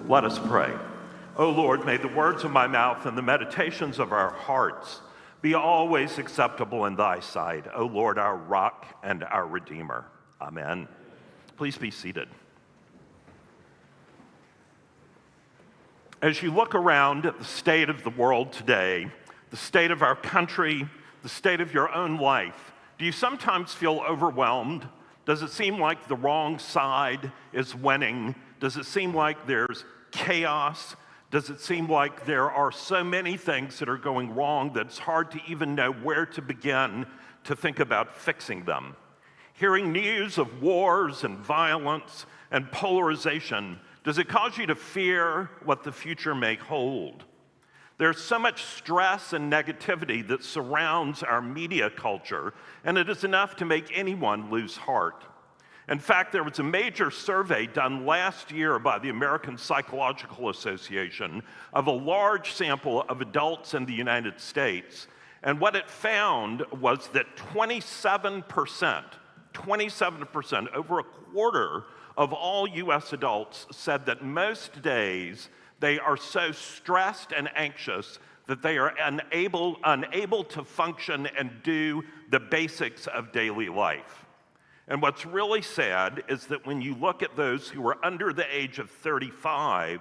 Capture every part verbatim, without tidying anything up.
Let us pray. O Lord, may the words of my mouth and the meditations of our hearts be always acceptable in thy sight, O Lord, our rock and our redeemer. Amen. Please be seated. As you look around at the state of the world today, the state of our country, the state of your own life, do you sometimes feel overwhelmed? Does it seem like the wrong side is winning? Does it seem like there's chaos? Does it seem like there are so many things that are going wrong that it's hard to even know where to begin to think about fixing them? Hearing news of wars and violence and polarization, does it cause you to fear what the future may hold? There's so much stress and negativity that surrounds our media culture, and it is enough to make anyone lose heart. In fact, there was a major survey done last year by the American Psychological Association of a large sample of adults in the United States, and what it found was that twenty-seven percent, twenty-seven percent, over a quarter of all U S adults said that most days they are so stressed and anxious that they are unable, unable to function and do the basics of daily life. And what's really sad is that when you look at those who are under the age of thirty-five,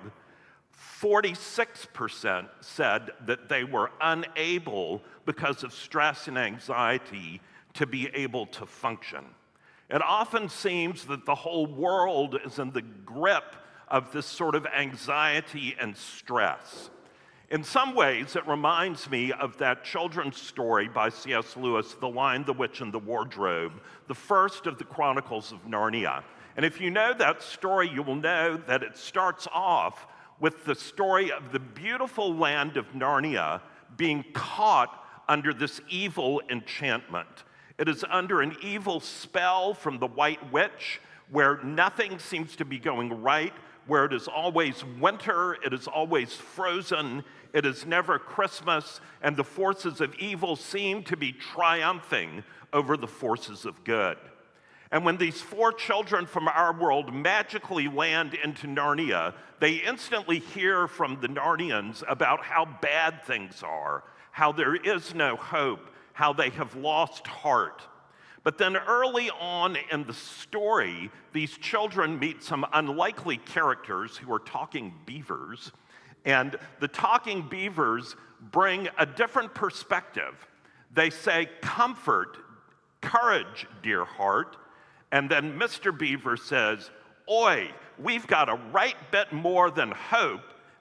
forty-six percent said that they were unable, because of stress and anxiety, to be able to function. It often seems that the whole world is in the grip of this sort of anxiety and stress. In some ways, it reminds me of that children's story by C S Lewis, The Lion, the Witch, and the Wardrobe, the first of the Chronicles of Narnia. And if you know that story, you will know that it starts off with the story of the beautiful land of Narnia being caught under this evil enchantment. It is under an evil spell from the White Witch, where nothing seems to be going right, where it is always winter, it is always frozen, it is never Christmas, and the forces of evil seem to be triumphing over the forces of good. And when these four children from our world magically land into Narnia, they instantly hear from the Narnians about how bad things are, how there is no hope, how they have lost heart. But then early on in the story, these children meet some unlikely characters who are talking beavers, and the talking beavers bring a different perspective. They say, "Comfort, courage, dear heart," and then Mister Beaver says, "Oi, we've got a right bit more than hope.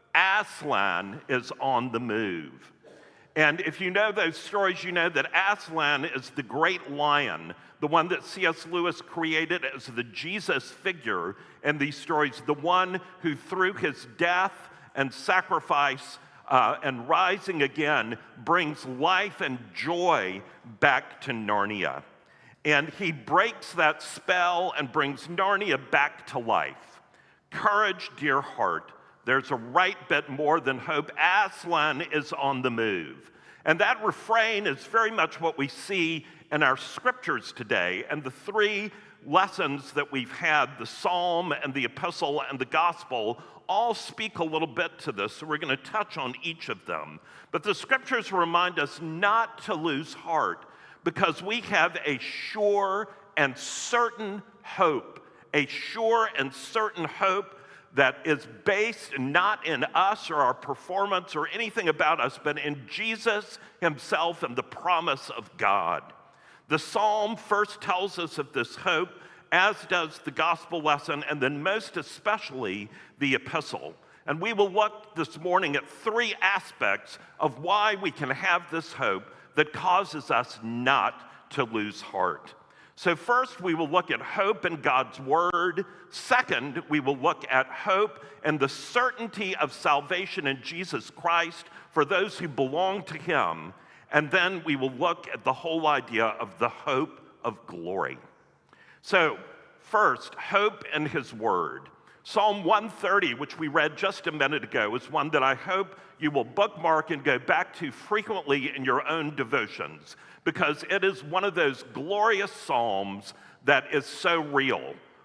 Aslan is on the move." And if you know those stories, you know that Aslan is the great lion, the one that C S Lewis created as the Jesus figure in these stories, the one who through his death and sacrifice uh, and rising again brings life and joy back to Narnia. And he breaks that spell and brings Narnia back to life. Courage, dear heart. There's a right bit more than hope. Aslan is on the move. And that refrain is very much what we see in our scriptures today. And the three lessons that we've had, the psalm and the epistle and the gospel, all speak a little bit to this. So we're going to touch on each of them. But the scriptures remind us not to lose heart, because we have a sure and certain hope, a sure and certain hope that is based not in us or our performance or anything about us, but in Jesus himself and the promise of God. The psalm first tells us of this hope, as does the gospel lesson, and then most especially the epistle. And we will look this morning at three aspects of why we can have this hope that causes us not to lose heart. So first, we will look at hope in God's word. Second, we will look at hope and the certainty of salvation in Jesus Christ for those who belong to him. And then we will look at the whole idea of the hope of glory. So first, hope in his word. Psalm one thirty, which we read just a minute ago, is one that I hope you will bookmark and go back to frequently in your own devotions, because it is one of those glorious psalms that is so real.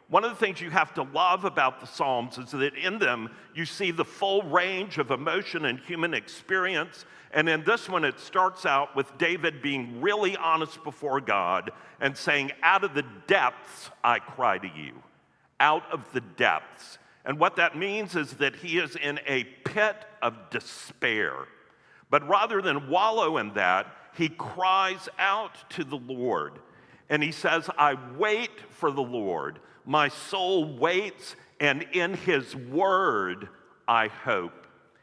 One of the things you have to love about the Psalms is that in them you see the full range of emotion and human experience. And in this one, it starts out with David being really honest before God and saying, out of the depths I cry to you, out of the depths. And what that means is that he is in a pit of despair. But rather than wallow in that, he cries out to the Lord. And he says, I wait for the Lord. My soul waits, and in his word I hope.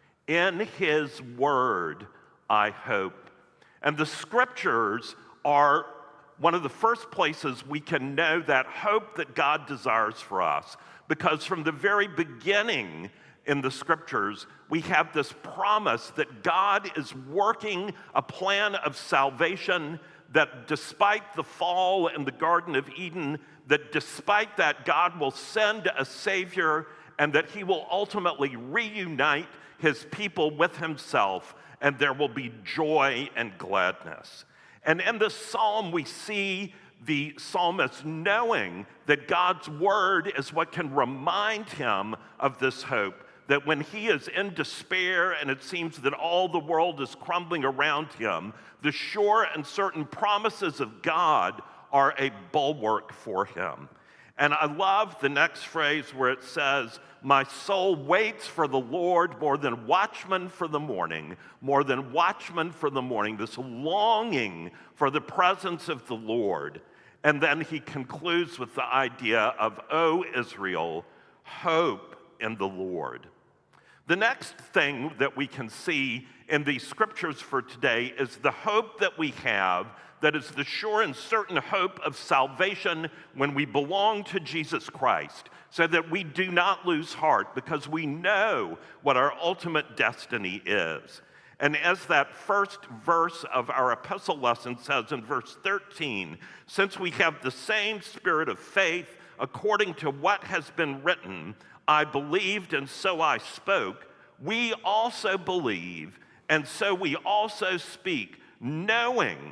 In his word I hope. And the scriptures are one of the first places we can know that hope that God desires for us. Because from the very beginning in the scriptures, we have this promise that God is working a plan of salvation, that despite the fall in the Garden of Eden, that despite that, God will send a Savior and that he will ultimately reunite his people with himself, and there will be joy and gladness. And in this psalm, we see the psalmist knowing that God's word is what can remind him of this hope, that when he is in despair and it seems that all the world is crumbling around him, the sure and certain promises of God are a bulwark for him. And I love the next phrase where it says, my soul waits for the Lord more than watchmen for the morning, more than watchmen for the morning, this longing for the presence of the Lord. And then he concludes with the idea of, O Israel, hope in the Lord. The next thing that we can see in the scriptures for today is the hope that we have, that is the sure and certain hope of salvation when we belong to Jesus Christ, so that we do not lose heart because we know what our ultimate destiny is. And as that first verse of our epistle lesson says in verse thirteen, since we have the same spirit of faith, according to what has been written, I believed and so I spoke, we also believe and so we also speak, knowing,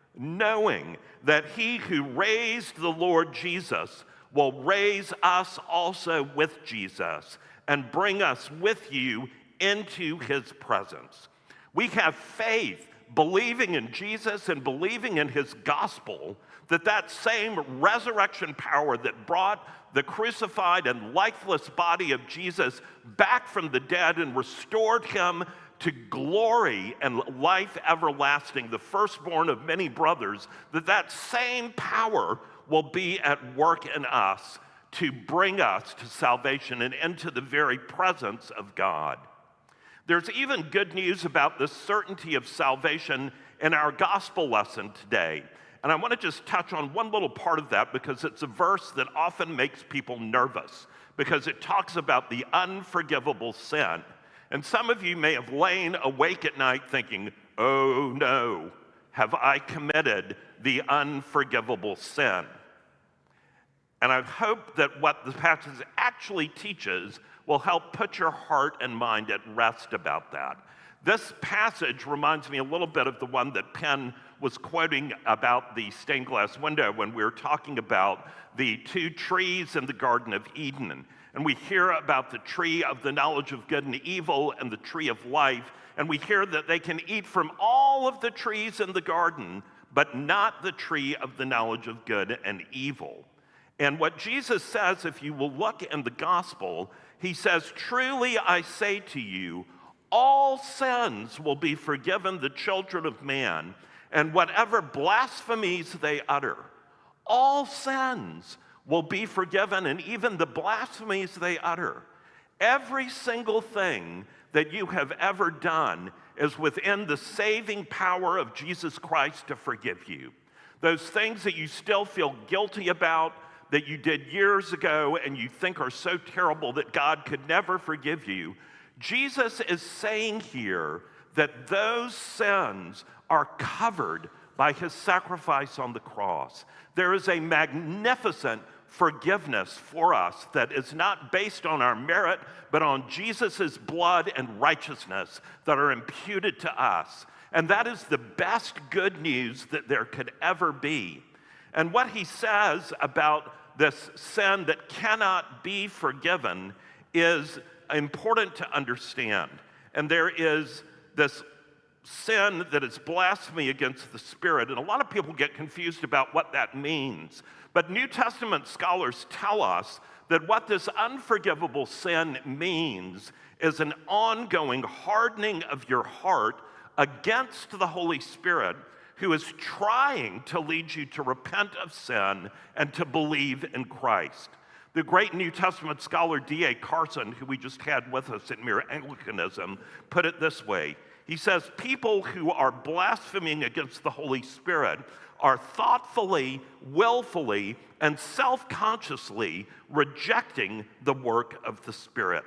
knowing that he who raised the Lord Jesus will raise us also with Jesus and bring us with you into his presence. We have faith, believing in Jesus and believing in his gospel, that that same resurrection power that brought the crucified and lifeless body of Jesus back from the dead and restored him to glory and life everlasting, the firstborn of many brothers, that that same power will be at work in us to bring us to salvation and into the very presence of God. There's even good news about the certainty of salvation in our gospel lesson today. And I want to just touch on one little part of that because it's a verse that often makes people nervous because it talks about the unforgivable sin. And some of you may have lain awake at night thinking, oh no, have I committed the unforgivable sin? And I hope that what the passage actually teaches will help put your heart and mind at rest about that. This passage reminds me a little bit of the one that Penn was quoting about the stained glass window when we were talking about the two trees in the Garden of Eden. And we hear about the tree of the knowledge of good and evil and the tree of life. And we hear that they can eat from all of the trees in the garden, but not the tree of the knowledge of good and evil. And what Jesus says, if you will look in the gospel, he says, truly I say to you, all sins will be forgiven the children of man, and whatever blasphemies they utter, all sins will be forgiven, and even the blasphemies they utter. Every single thing that you have ever done is within the saving power of Jesus Christ to forgive you. Those things that you still feel guilty about, that you did years ago and you think are so terrible that God could never forgive you, Jesus is saying here that those sins are covered by his sacrifice on the cross. There is a magnificent forgiveness for us that is not based on our merit, but on Jesus' blood and righteousness that are imputed to us. And that is the best good news that there could ever be. And what he says about this sin that cannot be forgiven is important to understand. And there is this sin that is blasphemy against the Spirit, and a lot of people get confused about what that means. But New Testament scholars tell us that what this unforgivable sin means is an ongoing hardening of your heart against the Holy Spirit, who is trying to lead you to repent of sin and to believe in Christ. The great New Testament scholar D A Carson, who we just had with us at Mere Anglicanism, put it this way. He says, people who are blaspheming against the Holy Spirit are thoughtfully, willfully, and self-consciously rejecting the work of the Spirit.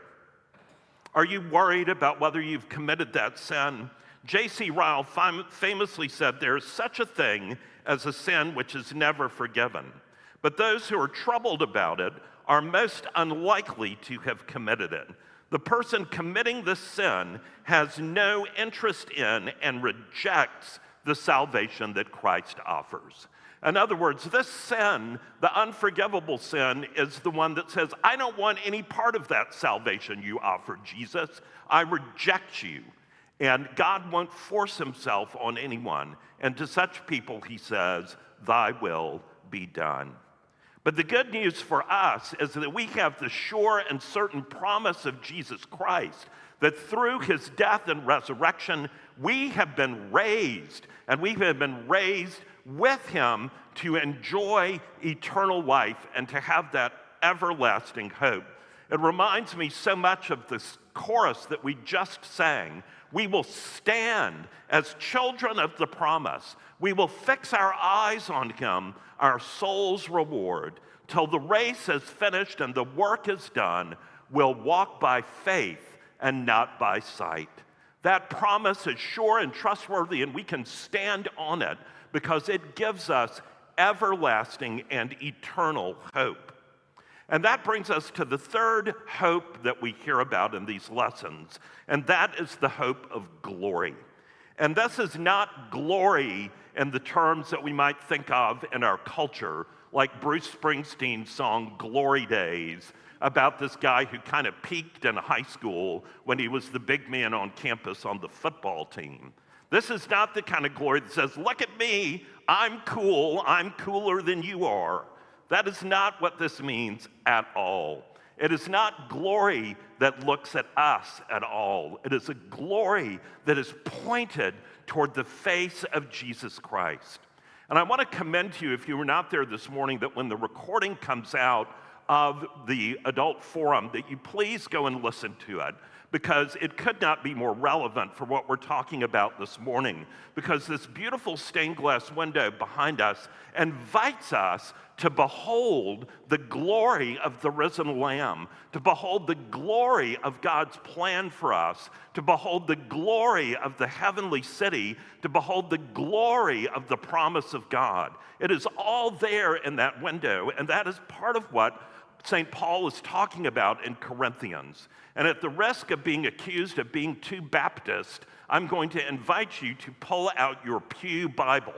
Are you worried about whether you've committed that sin? J C Ryle fam- famously said, there is such a thing as a sin which is never forgiven, but those who are troubled about it are most unlikely to have committed it. The person committing the sin has no interest in and rejects the salvation that Christ offers. In other words, this sin, the unforgivable sin, is the one that says, I don't want any part of that salvation you offer, Jesus. I reject you. And God won't force himself on anyone. And to such people, he says, thy will be done. But the good news for us is that we have the sure and certain promise of Jesus Christ, that through his death and resurrection, we have been raised, and we have been raised with him to enjoy eternal life and to have that everlasting hope. It reminds me so much of this chorus that we just sang. We will stand as children of the promise. We will fix our eyes on him, our soul's reward. Till the race is finished and the work is done, we'll walk by faith and not by sight. That promise is sure and trustworthy, and we can stand on it because it gives us everlasting and eternal hope. And that brings us to the third hope that we hear about in these lessons, and that is the hope of glory. And this is not glory in the terms that we might think of in our culture, like Bruce Springsteen's song Glory Days, about this guy who kind of peaked in high school when he was the big man on campus on the football team. This is not the kind of glory that says, look at me, I'm cool, I'm cooler than you are. That is not what this means at all. It is not glory that looks at us at all. It is a glory that is pointed toward the face of Jesus Christ. And I want to commend to you, if you were not there this morning, that when the recording comes out of the adult forum, that you please go and listen to it, because it could not be more relevant for what we're talking about this morning, because this beautiful stained glass window behind us invites us to behold the glory of the risen Lamb, to behold the glory of God's plan for us, to behold the glory of the heavenly city, to behold the glory of the promise of God. It is all there in that window, and that is part of what Saint Paul is talking about in Corinthians. And at the risk of being accused of being too Baptist, I'm going to invite you to pull out your Pew Bible.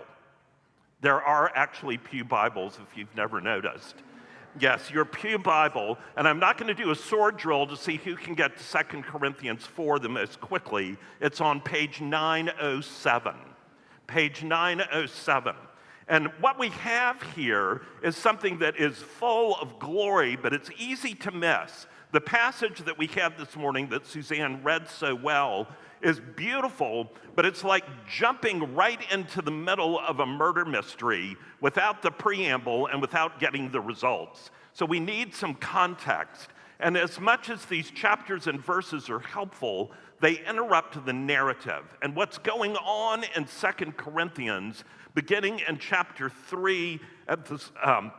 There are actually Pew Bibles, if you've never noticed. Yes, your Pew Bible, and I'm not going to do a sword drill to see who can get to Second Corinthians four the most quickly. It's on page nine oh seven. Page nine oh seven. And what we have here is something that is full of glory, but it's easy to miss. The passage that we have this morning that Suzanne read so well is beautiful, but it's like jumping right into the middle of a murder mystery without the preamble and without getting the results. So we need some context. And as much as these chapters and verses are helpful, they interrupt the narrative. And what's going on in Second Corinthians, beginning in chapter three at the um,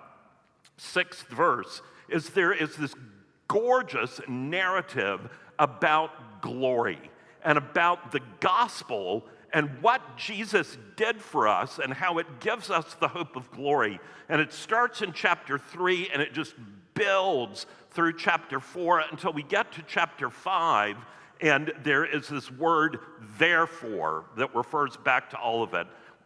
sixth verse, is there is this gorgeous narrative about glory and about the gospel and what Jesus did for us and how it gives us the hope of glory. And it starts in chapter three and it just builds through chapter four until we get to chapter five, and there is this word therefore that refers back to all of it.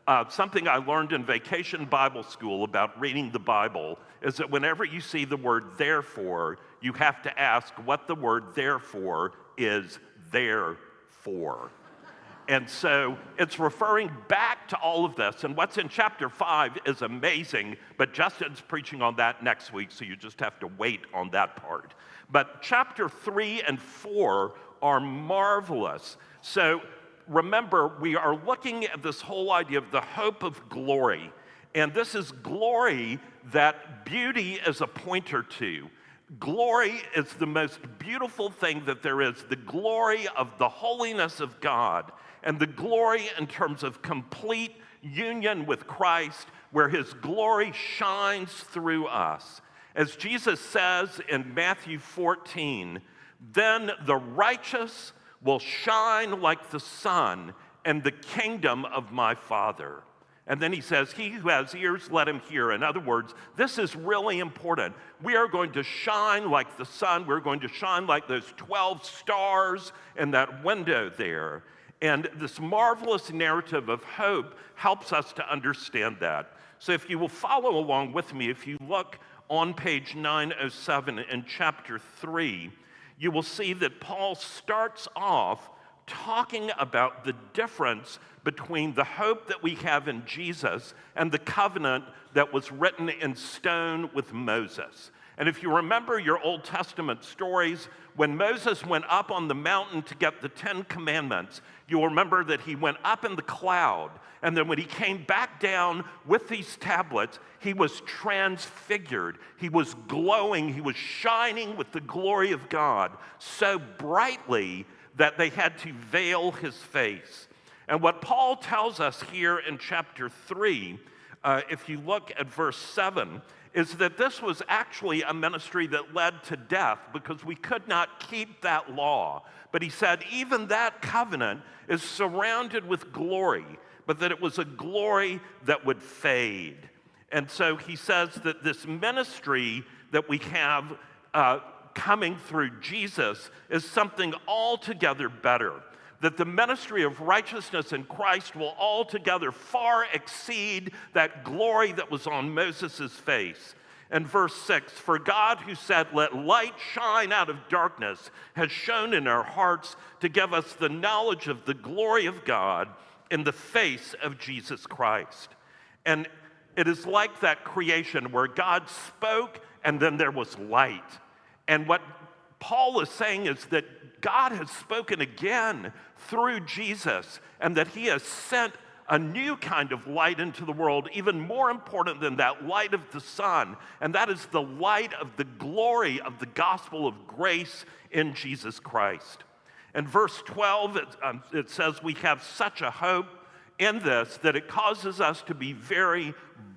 Uh, something I learned in vacation Bible school about reading the Bible is that whenever you see the word therefore, you have to ask what the word therefore is there for. And so it's referring back to all of this. And what's in chapter five is amazing, but Justin's preaching on that next week, so you just have to wait on that part. But chapter three and four are marvelous. So remember, we are looking at this whole idea of the hope of glory. And this is glory that beauty is a pointer to. Glory is the most beautiful thing that there is, the glory of the holiness of God, and the glory in terms of complete union with Christ, where his glory shines through us. As Jesus says in Matthew fourteen, then the righteous will shine like the sun in the kingdom of my Father. And then he says, he who has ears, let him hear. In other words, this is really important. We are going to shine like the sun. We're going to shine like those twelve stars in that window there. And this marvelous narrative of hope helps us to understand that. So if you will follow along with me, if you look on page nine oh seven in chapter three, you will see that Paul starts off talking about the difference between the hope that we have in Jesus and the covenant that was written in stone with Moses. And if you remember your Old Testament stories, when Moses went up on the mountain to get the Ten Commandments, you'll remember that he went up in the cloud, and then when he came back down with these tablets, he was transfigured. He was glowing. He was shining with the glory of God so brightly that they had to veil his face. And what Paul tells us here in chapter three, uh, if you look at verse seven, is that this was actually a ministry that led to death because we could not keep that law. But he said even that covenant is surrounded with glory, but that it was a glory that would fade. And so he says that this ministry that we have uh, coming through Jesus is something altogether better. That the ministry of righteousness in Christ will altogether far exceed that glory that was on Moses' face. And verse six, for God who said, let light shine out of darkness, has shone in our hearts to give us the knowledge of the glory of God in the face of Jesus Christ. And it is like that creation where God spoke and then there was light. And what Paul is saying is that God has spoken again through Jesus, and that he has sent a new kind of light into the world, even more important than that light of the sun, and that is the light of the glory of the gospel of grace in Jesus Christ. In verse twelve, it, um, it says, we have such a hope in this that it causes us to be very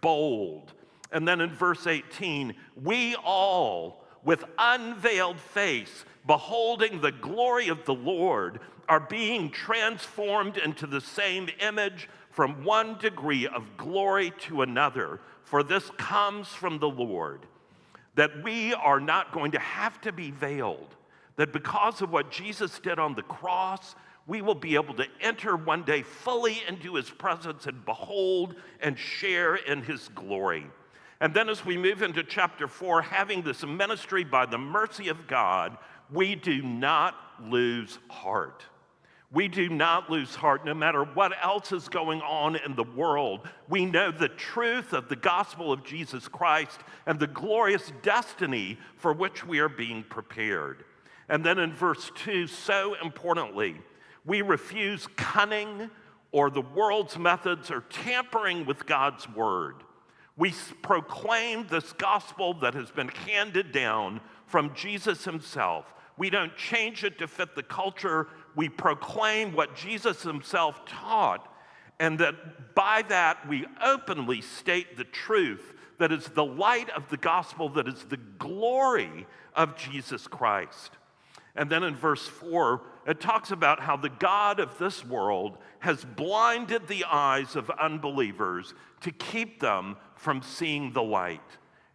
bold. And then in verse eighteen, we all, with unveiled face, beholding the glory of the Lord, are being transformed into the same image from one degree of glory to another, for this comes from the Lord. That we are not going to have to be veiled, that because of what Jesus did on the cross, we will be able to enter one day fully into his presence and behold and share in his glory. And then as we move into chapter four, having this ministry by the mercy of God, we do not lose heart. We do not lose heart no matter what else is going on in the world. We know the truth of the gospel of Jesus Christ and the glorious destiny for which we are being prepared. And then in verse two, so importantly, we refuse cunning or the world's methods or tampering with God's word. We proclaim this gospel that has been handed down from Jesus himself. We don't change it to fit the culture. We proclaim what Jesus himself taught, and that by that we openly state the truth that is the light of the gospel, that is the glory of Jesus Christ. And then in verse four, it talks about how the God of this world has blinded the eyes of unbelievers to keep them from seeing the light.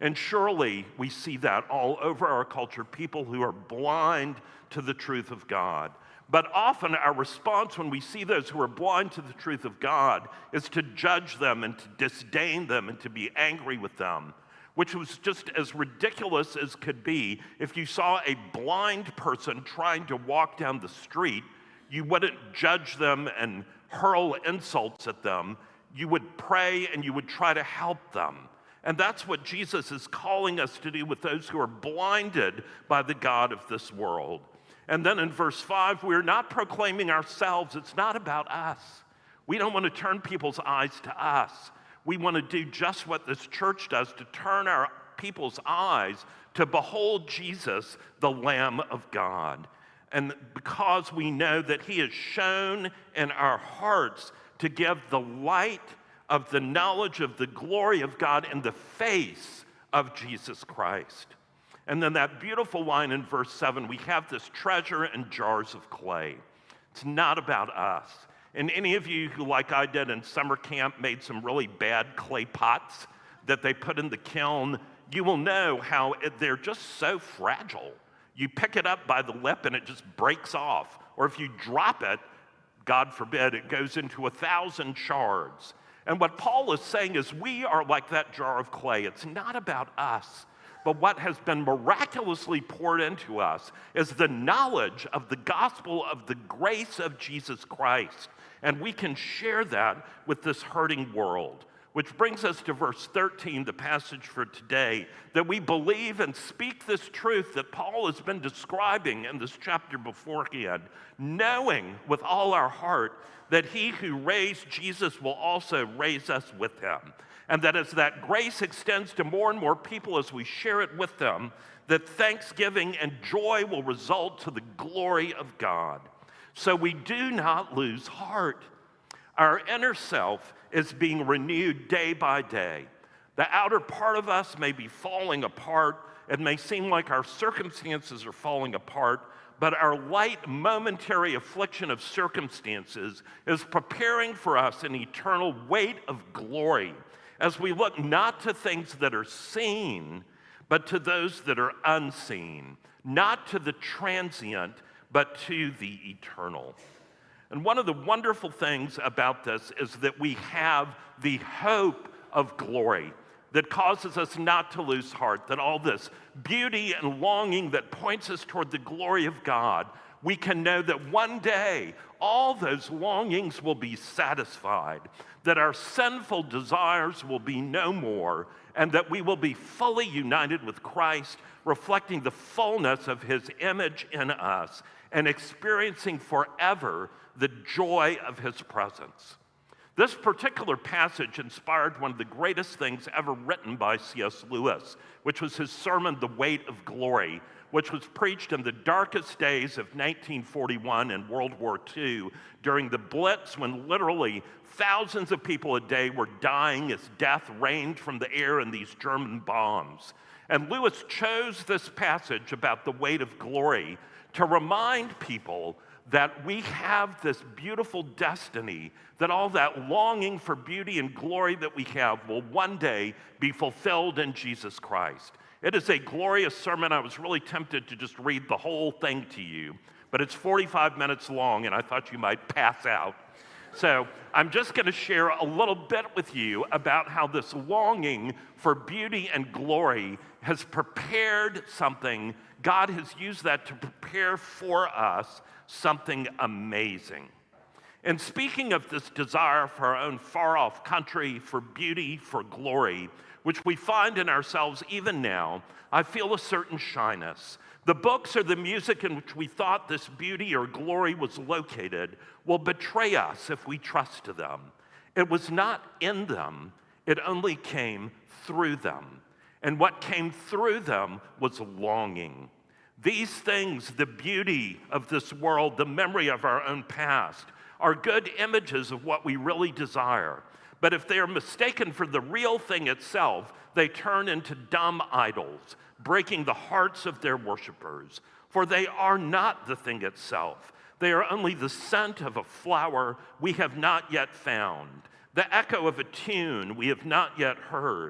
And surely we see that all over our culture, people who are blind to the truth of God. But often our response when we see those who are blind to the truth of God is to judge them and to disdain them and to be angry with them, which was just as ridiculous as could be. If you saw a blind person trying to walk down the street, you wouldn't judge them and hurl insults at them. You would pray and you would try to help them. And that's what Jesus is calling us to do with those who are blinded by the God of this world. And then in verse five, we're not proclaiming ourselves. It's not about us. We don't want to turn people's eyes to us. We want to do just what this church does, to turn our people's eyes to behold Jesus, the Lamb of God. And because we know that he is shown in our hearts to give the light of the knowledge of the glory of God in the face of Jesus Christ. And then that beautiful line in verse seven, we have this treasure in jars of clay. It's not about us. And any of you who, like I did in summer camp, made some really bad clay pots that they put in the kiln, you will know how it, they're just so fragile. You pick it up by the lip and it just breaks off. Or if you drop it, God forbid, it goes into a thousand shards. And what Paul is saying is we are like that jar of clay. It's not about us. But what has been miraculously poured into us is the knowledge of the gospel of the grace of Jesus Christ. And we can share that with this hurting world. Which brings us to verse thirteen, the passage for today, that we believe and speak this truth that Paul has been describing in this chapter beforehand, knowing with all our heart that he who raised Jesus will also raise us with him. And that as that grace extends to more and more people as we share it with them, that thanksgiving and joy will result to the glory of God. So we do not lose heart. Our inner self is being renewed day by day. The outer part of us may be falling apart. It may seem like our circumstances are falling apart, but our light momentary affliction of circumstances is preparing for us an eternal weight of glory as we look not to things that are seen, but to those that are unseen, not to the transient, but to the eternal. And one of the wonderful things about this is that we have the hope of glory that causes us not to lose heart, that all this beauty and longing that points us toward the glory of God, we can know that one day all those longings will be satisfied, that our sinful desires will be no more, and that we will be fully united with Christ, reflecting the fullness of his image in us and experiencing forever the joy of his presence. This particular passage inspired one of the greatest things ever written by C S Lewis, which was his sermon, The Weight of Glory, which was preached in the darkest days of nineteen forty-one and World War Two during the Blitz, when literally thousands of people a day were dying as death rained from the air in these German bombs. And Lewis chose this passage about the weight of glory to remind people that we have this beautiful destiny, that all that longing for beauty and glory that we have will one day be fulfilled in Jesus Christ. It is a glorious sermon. I was really tempted to just read the whole thing to you, but it's forty-five minutes long, and I thought you might pass out. So I'm just going to share a little bit with you about how this longing for beauty and glory has prepared something. God has used that to prepare for us something amazing. And speaking of this desire for our own far-off country, for beauty, for glory, which we find in ourselves even now, I feel a certain shyness. The books or the music in which we thought this beauty or glory was located will betray us if we trust to them. It was not in them, it only came through them. And what came through them was longing. These things, the beauty of this world, the memory of our own past, are good images of what we really desire. But if they are mistaken for the real thing itself, they turn into dumb idols, breaking the hearts of their worshipers. For they are not the thing itself. They are only the scent of a flower we have not yet found, the echo of a tune we have not yet heard.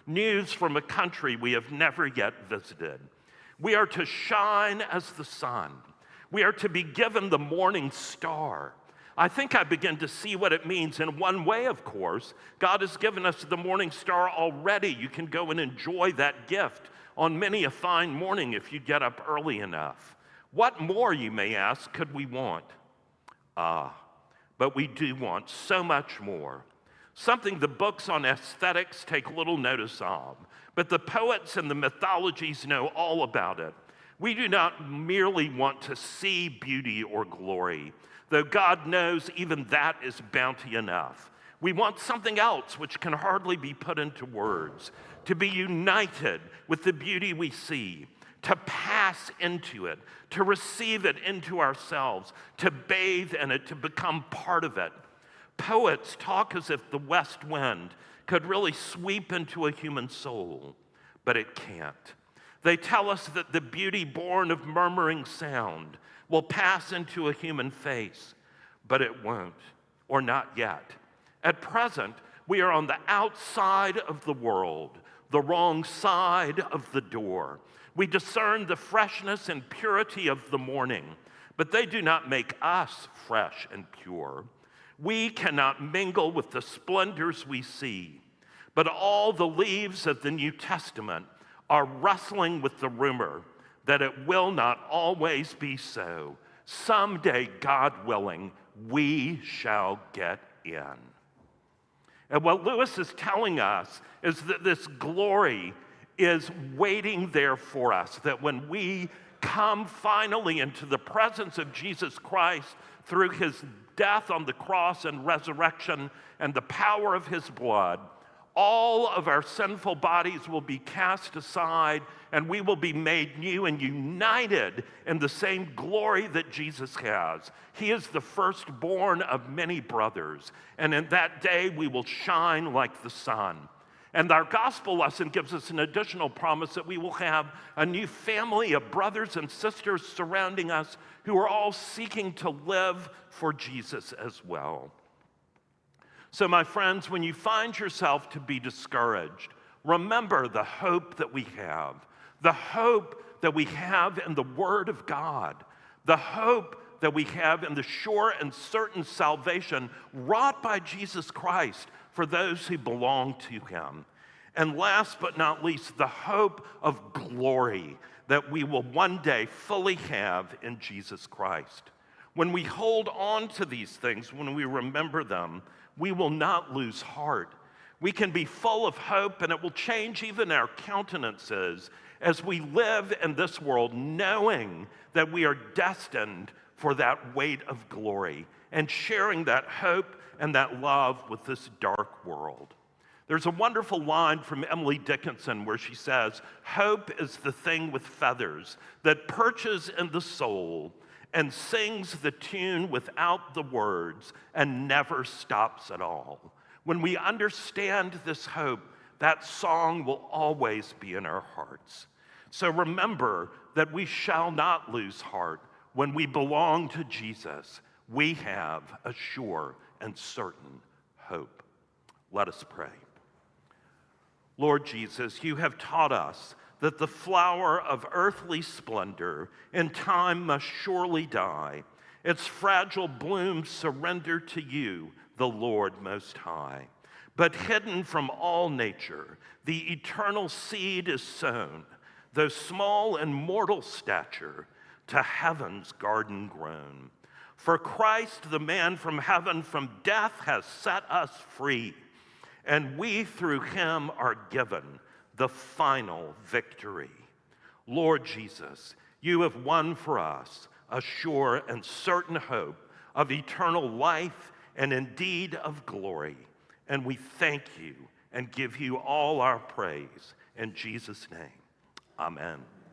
news from a country we have never yet visited. We are to shine as the sun. We are to be given the morning star. I think I begin to see what it means in one way, of course. God has given us the morning star already. You can go and enjoy that gift on many a fine morning if you get up early enough. What more, you may ask, could we want? Ah, but we do want so much more. Something the books on aesthetics take little notice of, but the poets and the mythologies know all about it. We do not merely want to see beauty or glory, though God knows even that is bounty enough. We want something else which can hardly be put into words, to be united with the beauty we see, to pass into it, to receive it into ourselves, to bathe in it, to become part of it. Poets talk as if the west wind could really sweep into a human soul, but it can't. They tell us that the beauty born of murmuring sound will pass into a human face, but it won't, or not yet. At present, we are on the outside of the world, the wrong side of the door. We discern the freshness and purity of the morning, but they do not make us fresh and pure. We cannot mingle with the splendors we see, but all the leaves of the New Testament are rustling with the rumor that it will not always be so. Someday, God willing, we shall get in. And what Lewis is telling us is that this glory is waiting there for us, that when we come finally into the presence of Jesus Christ through his death on the cross and resurrection and the power of his blood, all of our sinful bodies will be cast aside and we will be made new and united in the same glory that Jesus has. He is the firstborn of many brothers, and in that day we will shine like the sun. And our gospel lesson gives us an additional promise that we will have a new family of brothers and sisters surrounding us who are all seeking to live for Jesus as well. So, my friends, when you find yourself to be discouraged, remember the hope that we have, the hope that we have in the Word of God, the hope that we have in the sure and certain salvation wrought by Jesus Christ for those who belong to him. And last but not least, the hope of glory that we will one day fully have in Jesus Christ. When we hold on to these things, when we remember them, we will not lose heart. We can be full of hope, and it will change even our countenances as we live in this world knowing that we are destined for that weight of glory and sharing that hope and that love with this dark world. There's a wonderful line from Emily Dickinson where she says, "Hope is the thing with feathers that perches in the soul and sings the tune without the words and never stops at all." When we understand this hope, that song will always be in our hearts. So remember that we shall not lose heart. When we belong to Jesus, we have a sure and certain hope. Let us pray. Lord Jesus, you have taught us that the flower of earthly splendor in time must surely die. Its fragile blooms surrender to you, the Lord Most High. But hidden from all nature, the eternal seed is sown, though small in mortal stature, to heaven's garden grown. For Christ, the man from heaven, from death has set us free, and we through him are given the final victory. Lord Jesus, you have won for us a sure and certain hope of eternal life and indeed of glory. And we thank you and give you all our praise. In Jesus' name, amen.